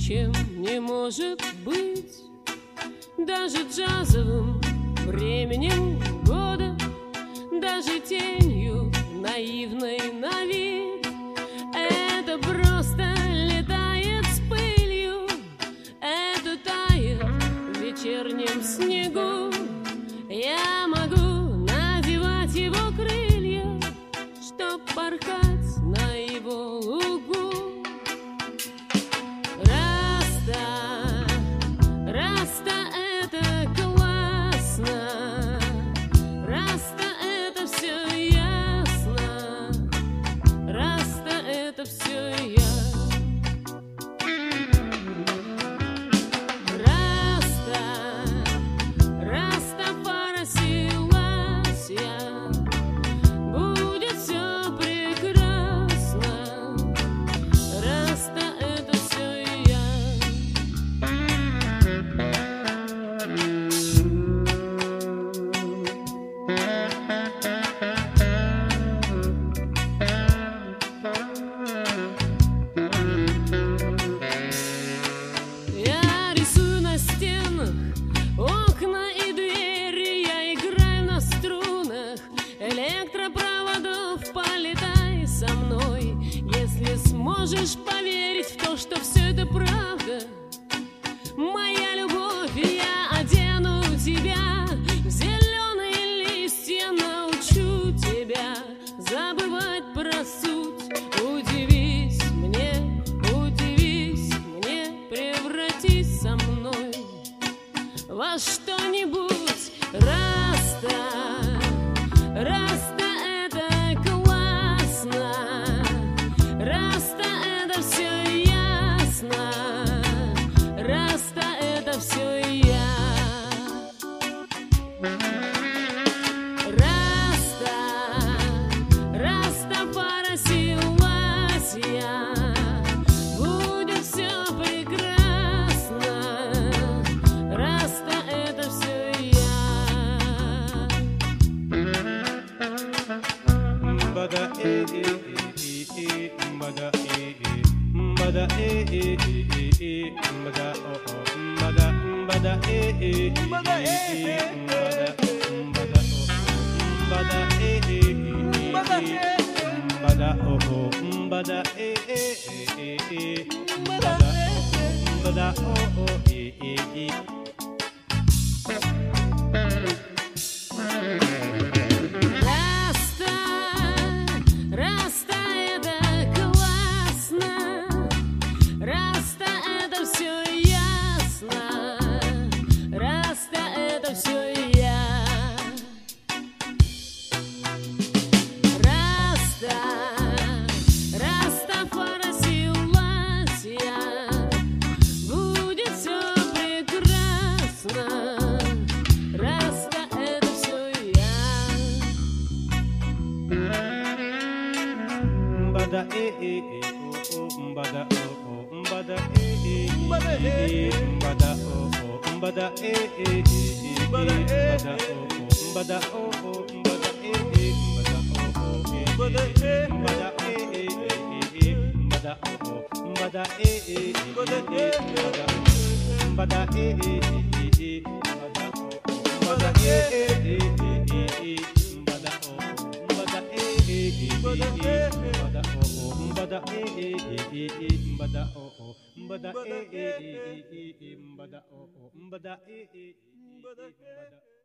чем не может быть. Даже джазовым временем года, даже тенью наивной на вид. Это просто летает с пылью, это тает в вечернем снегу. Я могу надевать его крылья, чтоб порхать на его лугу. Раста, это классно, Раста, это все ясно, Раста, это все я. Будет все прекрасно, Раста, это все я. Я рисую на стенах окна и двери, я играю на струнах электропроводов. Полетай со мной, если сможешь поверить в то, что все это правда. Моя любовь, я одену тебя в зеленые листья, научу тебя забывать про суть. Удивись мне, превратись со мной во что-нибудь. Раста, Раста, это классно, Раста, это все ясно, Раста, это все я. Растафарасилась я. Будет все прекрасно, Раста, это все я. Mbada mbada mbada mbada mbada mbada Раста, это классно, Раста, это все ясно, Раста, это все я. Растафарасилась я. Будет все прекрасно, Раста, это все я. Mbada mbada mbada mbada mbada mbada mbada